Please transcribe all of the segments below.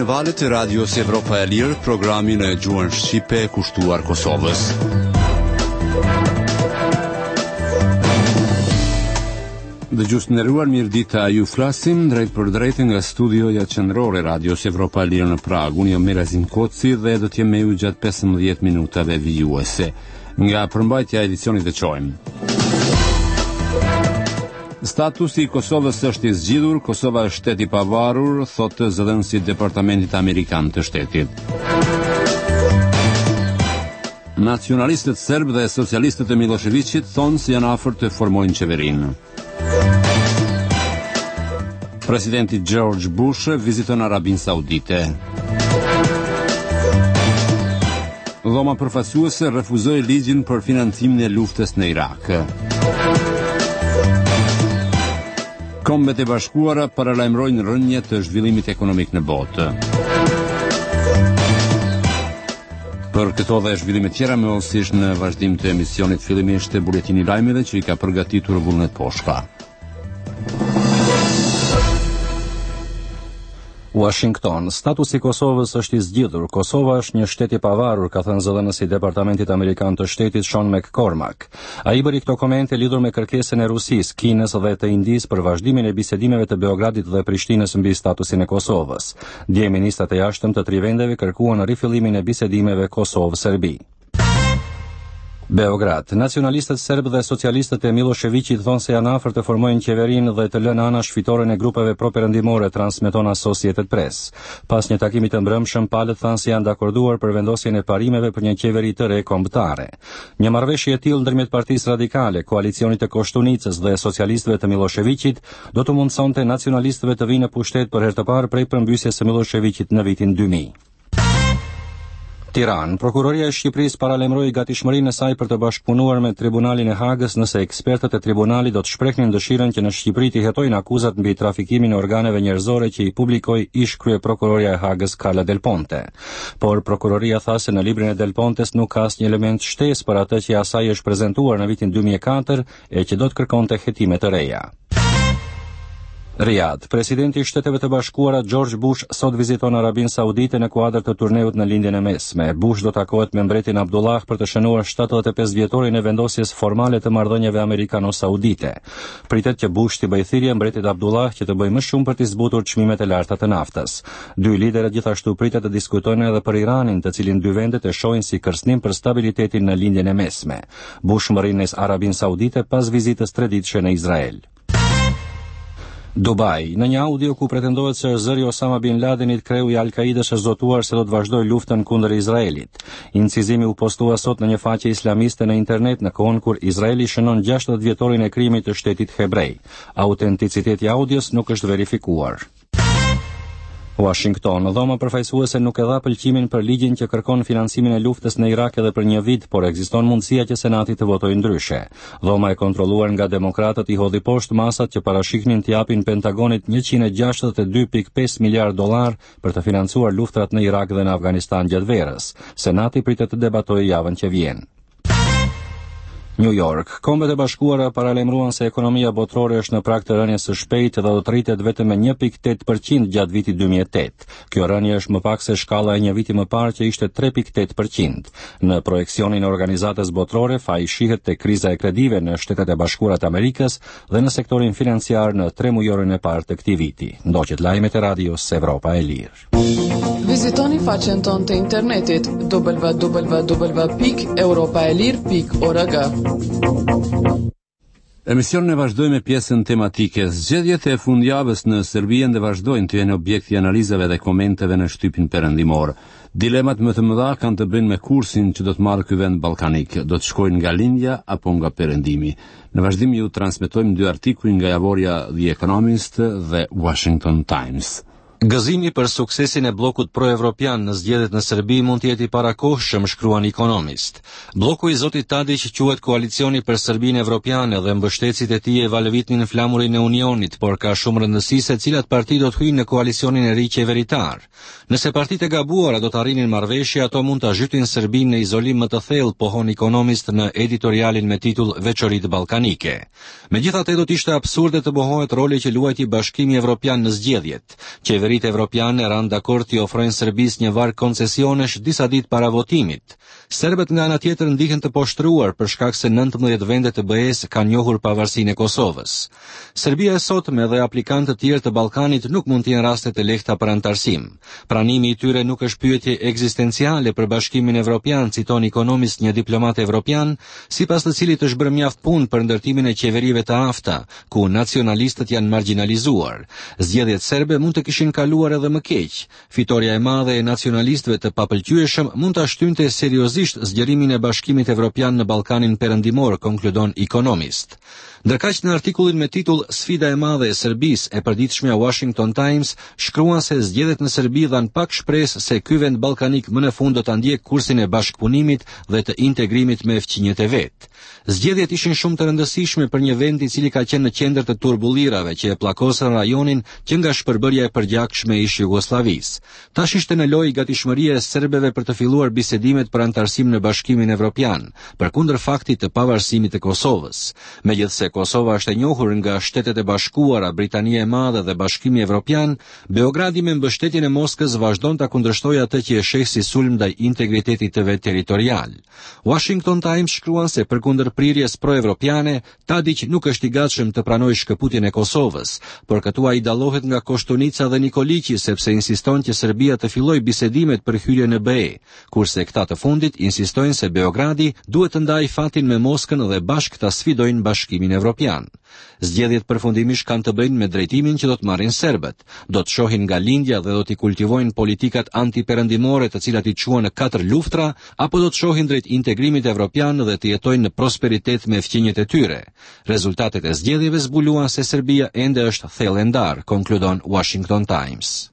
valët e Radios Evropa e Lirë, programin e gjuhën shqipe kushtuar Kosovës. Dëgjues të nderuar, mirëdita, ju flasim drejt për drejtë nga studioja qendrore Radios Evropa e Lirë në Prag. Unë jam Merazin Koci dhe do të jem me ju gjatë 15 minutave vijuese. Nga përmbajtja e edicionit të çojmë. Statusi i Kosovës është i zgjidhur, Kosova është shtet i pavarur, thotë zëdhënësi i Departamentit Amerikan të Shtetit. Nacionalistët serb dhe socialistët e Miloševićit thonë se janë afër të formojnë qeverinë. Presidenti George Bush viziton Arabinë Saudite. Dhoma përfaqësuese refuzoi ligjin për financimin e luftës në Irak. Kombet e Bashkuara paralajmërojnë rënje të zhvillimit ekonomik në botë. Për këto dhe zhvillime tjera me osish në vazhdim të emisionit fillimisht e buletini lajmeve që i ka përgatitur Vullnet Poshka. Washington. Statusi i Kosovës është i zgjidhur. Kosova është një shtet i pavarur, ka thënë zëdhënësi i Departamentit Amerikan të Shtetit Sean McCormack. Ai bëri këto komente lidhur me kërkesën e Rusisë, Kinës dhe të Indisë për vazhdimin e bisedimeve të Beogradit dhe Prishtinës mbi statusin e Kosovës. Dje ministrat e jashtëm të tri vendeve kërkuan rifillimin e bisedimeve Kosovë-Serbi. Beograd. Nacionalistët serb dhe socialistët e Miloševićit thonë se janë afër të formojnë qeverinë dhe të lënë anash fitoren e grupeve properëndimore, transmeton Associated Press. Pas një takimi të mbrëmshëm, palët thanë se janë dakorduar për vendosjen e parimeve për një qeveri të re kombëtare. Një marrëveshje e tillë ndërmjet Partisë Radikale, koalicionit të Koshtunicës dhe socialistëve të Miloševićit do të mundsonte nacionalistëve të vinë në pushtet për herë të parë prej përmbysjes së Miloševićit në vitin 2000. Tiranë. Prokuroria e Shqipërisë paralajmëroi gatishmërinë e saj për të bashkëpunuar me Tribunalin e Hagës nëse ekspertët e tribunalit do të shprehnin dëshirën që në Shqipëri të hetojnë akuzat mbi trafikimin e organeve njerëzore që i publikoi ish kryeprokuroria e Hagës Carla Del Ponte. Por prokuroria tha se në librin e Del Pontes nuk ka asnjë element shtesë për atë që asaj është prezantuar në vitin 2004 e që do të kërkonte hetime të reja. Riyadh. Presidenti i Shteteve të Bashkuara George Bush sot viziton Arabinë Saudite në kuadër të turneut në lindjen e mesme. Bush do takohet me mbretin Abdullah për të shënuar 75 vjetorin e vendosjes formale të marrëdhënieve amerikano-saudite. Pritet që Bush t'i bëjë thirrje mbretit Abdullah që të bëjë më shumë për t'i zbutur çmimet e larta të naftës. Dy liderët gjithashtu pritet të diskutojnë edhe për Iranin, të cilin dy vendet e shohin si kërcënim për stabilitetin në lindjen e mesme. Bush mërrin në Arabinë Saudite pas vizitës 3 ditëshe në Izrael. Dubai. Në një audio ku pretendohet se zëri Osama bin Ladenit, kreu i Al-Qaidës, është zotuar se do të vazhdojë luftën kundër Izraelit. Incizimi u postua sot në një faqe islamiste në internet në kohën kur Izraeli shënon 60 vjetorin e krimit të shtetit hebrej. Autenticiteti i audios nuk është verifikuar. Washington. Dhoma përfaqësuese nuk e dha pëlqimin për ligjin që kërkon financimin e luftës në Irak edhe për një vit, por ekziston mundësia që Senati të votojë ndryshe. Dhoma e kontrolluar nga demokratët i hodhi poshtë masat që parashiknin të japin Pentagonit $162.5 miliard për të financuar luftrat në Irak dhe në Afganistan gjatë verës. Senati pritet të debatojë javën që vjen. New York. Kombet e Bashkuara paralajmëruan se ekonomia botërore është në prag të rënies së shpejtë dhe do të rritet vetëm me 1.8% gjatë vitit 2008. Kjo rënje është më pak se shkalla e një viti më parë që ishte 3.8%. Në projeksionin e organizatës botërore, faji shihet te kriza e kredive në Shtetet e Bashkuara të Amerikës dhe në sektorin financiar në 3 mujorin e parë të këtij viti. Ndoqet lajmet e Radios Evropa e Lirë. Vizitoni faqen tonë të internetit www.europaelir.org. Emisionin e vazhdojmë me pjesën tematike. Zgjedhjet e fundjavës në Serbi ende vazhdojnë të jenë objekti i analizave dhe komenteve në shtypin perëndimor. Dilemat më të mëdha kanë të bëjnë me kursin që do të marrë ky vend ballkanik. Do të shkojnë nga lindja apo nga perëndimi. Në vazhdim ju transmetojmë 2 artikuj nga javorja The Economist dhe Washington Times. Gëzimi për suksesin e bllokut pro-evropian në zgjedhjet në Serbi mund të jetë i parakohshëm, shkruan Economist. Bloku i zotit Tadić, quhet Koalicioni për Serbinë Evropiane dhe mbështetësit e tij e valëvitnin flamurin e Unionit, por ka shumë rëndësi se cilat parti do të hyjnë në koalicionin e ri qeveritar. Nëse partitë e gabuara do të arrinin marrëveshje, ato mund ta zhytin Serbinë në izolim më të thellë, pohon Economist në editorialin me titull Veçoritë ballkanike. Megjithatë, do të ishte absurde të mohohet roli që luajti Bashkimi Evropian në zgjedhjet. qeveritë evropiane ranë dakord t'i ofrojnë Serbisë një varg koncesionesh disa ditë para votimit. Serbët nga ana tjetër ndihen të poshtruar për shkak se 19 vende të BE-s kanë njohur pavarësinë e Kosovës. Serbia e sotme dhe aplikantë të tjerë të Ballkanit nuk mund të jenë raste të lehta për antarësim. Pranimi i tyre nuk është pyetje ekzistenciale për Bashkimin Evropian, citon Economist një diplomat evropian, sipas të cilit është bërë mjaft punë për ndërtimin e qeverive të afta, ku nacionalistët janë marginalizuar. Zgjedhjet serbe mund të kishin kaluar edhe më keq. Fitoria e madhe e nacionalistëve të papëlqyeshëm mund ta shtynte seriozisht zgjerimin e Bashkimit Evropian në Ballkanin Perëndimor, konkludon Economist. Ndërkaq në artikullin me titull Sfida e madhe e Serbisë e përditshmja Washington Times shkruan se zgjedhjet në Serbi dhan pak shpresë se ky vend ballkanik më në fund do ta ndjek kursin e bashkëpunimit dhe të integrimit me fqinjet e vet. Zgjedhjet ishin shumë të rëndësishme për një vend i cili ka qenë në qendër të turbullirave që e pllakosën rajonin që nga shpërbërja e përgjakshme e ish Jugosllavisë. Tash ishte në lojë gatishmëria e serbëve për të filluar bisedimet për antarësim në Bashkimin Evropian, përkundër faktit të pavarësimit të Kosovës. Megjithse Kosova është e njohur nga Shtetet e Bashkuara, Britania e Madhe dhe Bashkimi Evropian, Beogradi me mbështetjen e Moskës vazhdon ta kundërshtojë atë që e sheh si sulm ndaj integritetit të vet territorial. Washington Times shkruan se përkundër prirjes pro-evropiane, Tadić nuk është i gatshëm të pranojë shkëputjen e Kosovës, por këtu ai dallohet nga Koštunica dhe Nikolići sepse insiston që Serbia të fillojë bisedimet për hyrje në BE, kurse këta të fundit insistojnë se Beogradi duhet të ndajë fatin me Moskën dhe bashkë ta sfidojnë Bashkimin Evropian. Zgjedhjet përfundimisht kanë të bëjnë me drejtimin që do të marrin serbët. Do të shohin nga lindja dhe do t'i kultivojnë politikat antiperëndimore të cilat i quhen në 4 luftra, apo do të shohin drejt integrimit evropian dhe të jetojnë në prosperitet me fqinjet e tyre. Rezultatet e zgjedhjeve zbuluan se Serbia ende është thellë e ndar, konkludon Washington Times.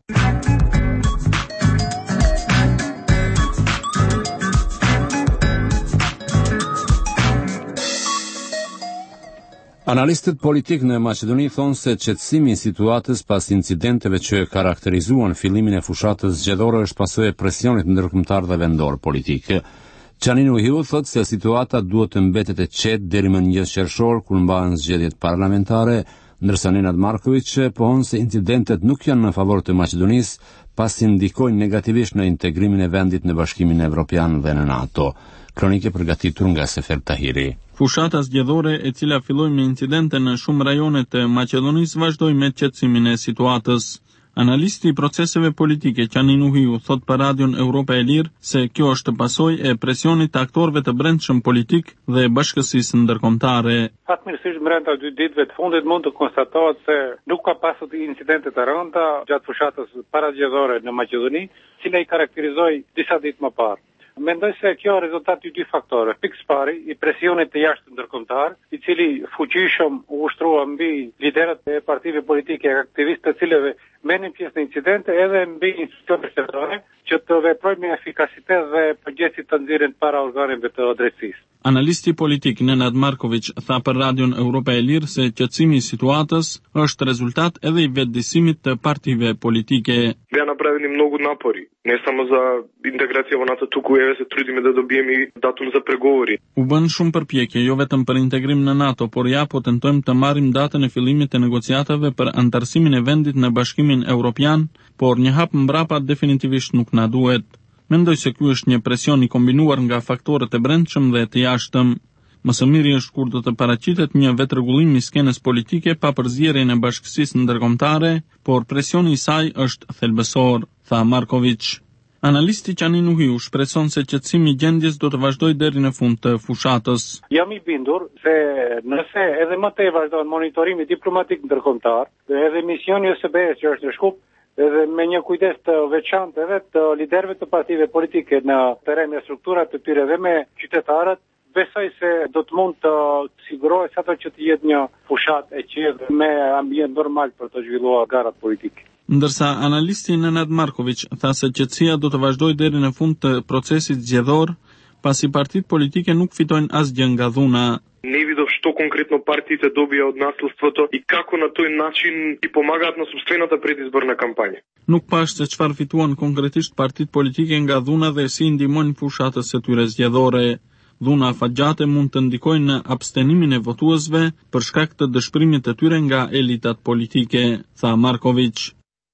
Analistët politik në Maqedoni thonë se qetësimi i situatës pas incidenteve që karakterizuan fillimin e fushatës zgjedhore është pasojë e presionit ndërkombëtar dhe vendor politik. Çaninu Hiu thotë se situata duhet të mbetet e qetë deri më 1 qershor kur mbahen zgjedhjet parlamentare, ndërsa Nenad Marković pohon se incidentet nuk janë në favor të Maqedonisë, pasi ndikojnë negativisht në integrimin e vendit në Bashkimin Evropian dhe në NATO. Kronike përgatitur nga Sefer Tahiri. Fushata zgjedhore e cila filloi me incidente në shumë rajone të Maqedonisë vazhdoi me qetësimin e situatës. Analisti i proceseve politike Çaninu Hiu thot për Radion Europa e Lirë se kjo është pasojë e presionit të aktorëve të brendshëm politik dhe bashkësisë ndërkombëtare. Fatmirësisht brenda 2 ditëve të fundit mund të konstatohet se nuk ka pasur incidente të rënda gjatë fushatës parazgjedhore në Maqedoni, cila i karakterizoi disa ditë më parë. Mendoj se kjo rezultat i 2 faktore. Pikë pari, i presionit të jashtë ndërkombëtar, i cili fuqishëm u ushtrua mbi liderët e partive politike e aktivistë të cilëve merrin pjesë në incidente edhe mbi institucionet shtetërore që të veprojnë me efikasitet dhe përgjegjësi të nxjerrin para organeve të drejtësisë. Analisti politik Nenad Marković tha për Radion Europa e Lirë se qetësimi i situatës është rezultat edhe i vetëdijsimit të partive politike. Бяха направени много напори, не само за интеграция во НАТО, туку еве се трудиме да добиеме датум за преговори. U bën shumë përpjekje, jo vetëm për integrim në NATO, por ja po tentojmë të marrim datën e fillimit të negociatave për antarësimin e vendit në Bashkimin Evropian, por një hap mbrapa definitivisht nuk na duhet. Mendoj se ky është një presion i kombinuar nga faktorët e brendshëm dhe të jashtëm. Më së miri është kur do të paraqitet një vetrregullim i skenës politike pa përzierjen e bashkësisë ndërkombëtare, por presioni i saj është thelbësor, tha Marković. Analisti Çaninu Hiu shpreson se qetësimi i gjendjes do të vazhdojë deri në fund të fushatës. Jam i bindur se nëse edhe më tej vazhdon monitorimi diplomatik ndërkombëtar, edhe misioni i OSBE-s që është në Shkup, edhe me një kujdes të veçantë edhe të liderëve të partive politike në terren e strukturat të tyre dhe me qytetarët, besoj se do të mund të sigurohet sa që të jetë një fushat e qetë me ambient normal për të zhvilluar garat politike. Ndërsa analisti Nenad Marković tha se qetësia do të vazhdojë deri në fund të procesit zgjedhor, pasi partitë politike nuk fitojnë asgjë nga dhuna. Не видов што конкретно партиите добија од наследството и како на тој начин и помагаат на собствената предизборна кампања. Nuk pash se çfarë fituan konkretisht partitë politike nga dhuna dhe si ndihmojnë fushatës së tyre zgjedhore. Dhuna afatgjate mund të ndikojnë në abstenimin e votuesve për shkak të dëshpërimit të tyre nga elitat politike, tha Marković.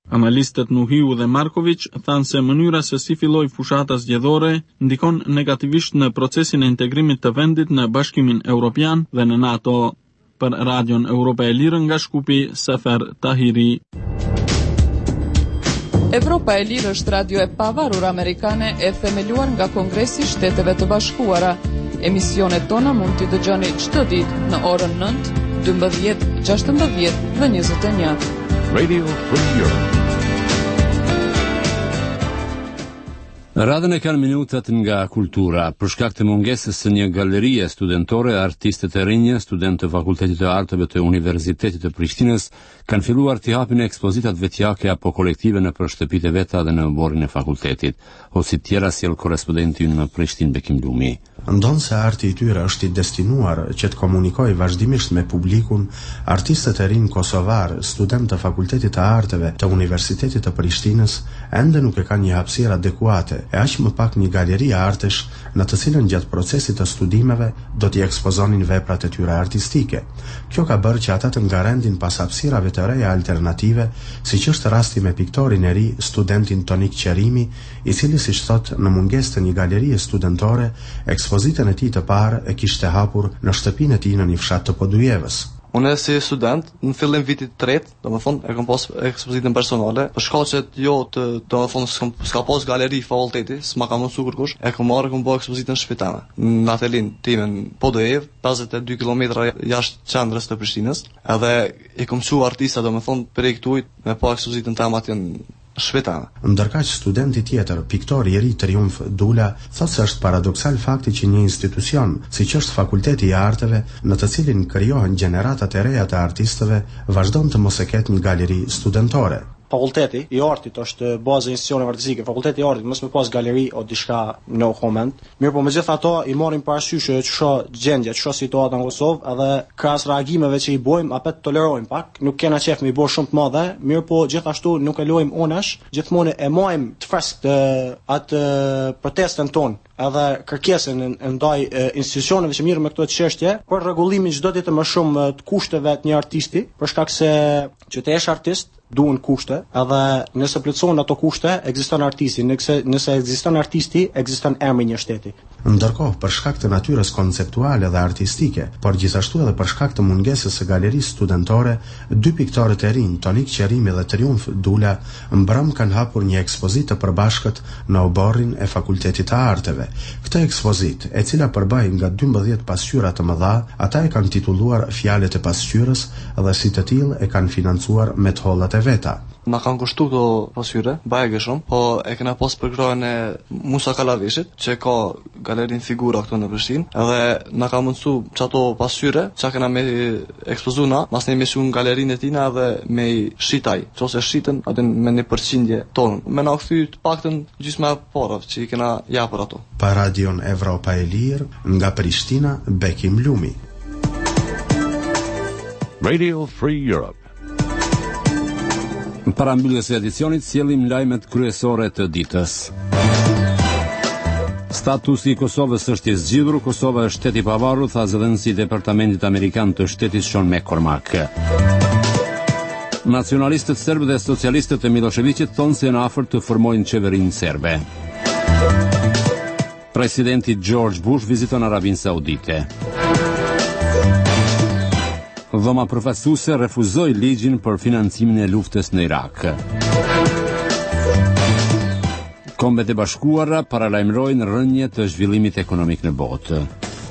Analistët Nuhiu dhe Markovic thanë se mënyra se si filloi fushata zgjedhore ndikon negativisht në procesin e integrimit të vendit në Bashkimin Evropian dhe në NATO. Për Radion Europa e Lirë nga Shkupi, Sefer Tahiri. Evropa e Lirë është radio e pavarur amerikane e themeluar nga Kongresi i Shteteve të Bashkuara. Emisionet tona mund t'i dëgjoni çdo ditë në orën 9, 12, 16 dhe 21. Radio Free Europe. Radhën e kanë minutat nga kultura. Për shkak të mungesës së një galerie studentore, artistët e rinj, studentë të Fakultetit të Arteve të Universitetit të Prishtinës, kanë filluar të hapin ekspozitat vetjake apo kolektive në shtëpitë e veta dhe në borrin e fakultetit. Ose tjera sjell korrespondenti në Prishtinë Bekim Lumi. Ndonë se arti i tyre është i destinuar që të komunikojë vazhdimisht me publikun, artistët e rinj kosovar, studentë të Fakultetit të Arteve të Universitetit të Prishtinës, ende nuk e kanë një hapësirë adekuate, e aq më pak një galeri artesh në të cilën gjatë procesit të studimeve do t'i ekspozonin veprat e tyre artistike. Kjo ka bërë që ata të ngarendin pas hapësirave të reja alternative, siç është rasti me piktorin e ri, studentin Tonik Qerimi, i cili siç thot në mungesë të një galerie studentore, ekspozitën e tij të parë e kishte hapur në shtëpinë e tij në një fshat të Podujevës. Unë si student, në fillim vitit të tretë, domethënë e kam pas ekspozitën personale, për shkaqet domethënë s'ka pas galeri fakulteti, s'ma ka mësuar kurkush, e kam marrë kam bë ekspozitën shpitane. Në atelin timen Podujev, 52 kilometra jashtë qendrës të Prishtinës, edhe e kam mësuar artista domethënë prej këtuj me pa ekspozitën tama atje shpitane. Ndërkaq studenti tjetër, piktori i ri Triumf Dula, thotë se është paradoksal fakti që një institucion, siç është Fakulteti i Arteve, në të cilin krijohen gjeneratat e reja të artistëve, vazhdon të mos e ketë një galeri studentore. Fakulteti i artit është baza e institucioneve artistike. Fakulteti i artit mos më pas galeri o diçka no comment. Mirë, po megjithatë i marrim parasysh ç'sho gjendja, ç'sho situata në Kosovë, edhe krahas reagimeve që i bojmë, apo tolerojmë pak. Nuk kena qef me i bërë shumë të madhe, mirë, po gjithashtu nuk e lojmë onash, gjithmonë e majmë të freskët atë protestën tonë edhe kërkesën ndaj institucioneve që mirë me këto çështje për rregullimin çdo ditë më shumë të kushteve të një artisti, për shkak se që të jesh artist duhen kushte, edhe nëse plotësohen ato kushte, ekziston artisti, nëse ekziston artisti, ekziston emri një shteti. Ndërkohë, për shkak të natyrës konceptuale dhe artistike, por gjithashtu edhe për shkak të mungesës së galerisë studentore, dy piktorët e rinj, Tonik Qerimi dhe Triumf Dula, mbrëm kanë hapur një ekspozitë të përbashkët në oborrin e Fakultetit të Arteve. Këtë ekspozitë, e cila përbëj nga 12 pasqyra të mëdha, ata e kanë titulluar Fjalët e pasqyrës dhe si të tillë e kanë financuar me të hollat e veta. Na kanë kushtu këto pasqyre, baje shumë, po e kena pas përkrojën e Musa Kalavishit, që ka galerin figura këtu në Prishtinë, edhe na ka mundsu çato pasqyre, çka kena me ekspozuna, mas ne me shun galerinë e tina dhe me shitaj, ose shitën atë me një përqindje tonë. Me na kthy të paktën gjysma e parave që i kena japur ato. Pa Radion Evropa e Lirë, nga Prishtina, Bekim Lumi. Radio Free Europe. Para mbylljes së edicionit sjellim lajmet kryesore të ditës. Statusi i Kosovës është i zgjidhur, Kosova është shtet i pavarur, tha zëdhënësi i Departamentit Amerikan të Shtetit Sean McCormack. Nacionalistët serbë dhe socialistët e Miloševićit thonë se janë afër të formojnë qeverinë serbe. Presidenti George Bush viziton Arabinë Saudite. Dhoma përfaqësuese refuzoi ligjin për financimin e luftës në Irak. Kombet e Bashkuara paralajmërojnë rënje të zhvillimit ekonomik në botë.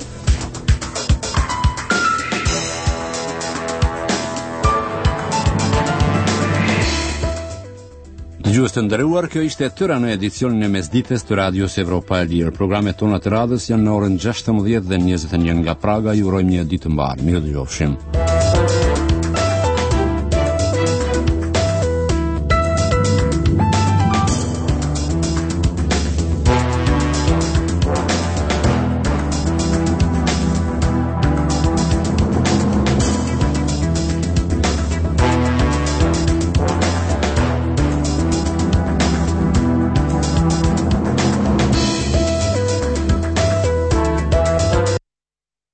Dëgjues të nderuar, kjo ishte e tëra në edicionin e mesdites të Radios Evropa e Lirë. Programet tona të radhës janë në orën 16 dhe 21 nga Praga. Ju urojmë një ditë të mbarë. Mirë dëgjofshim.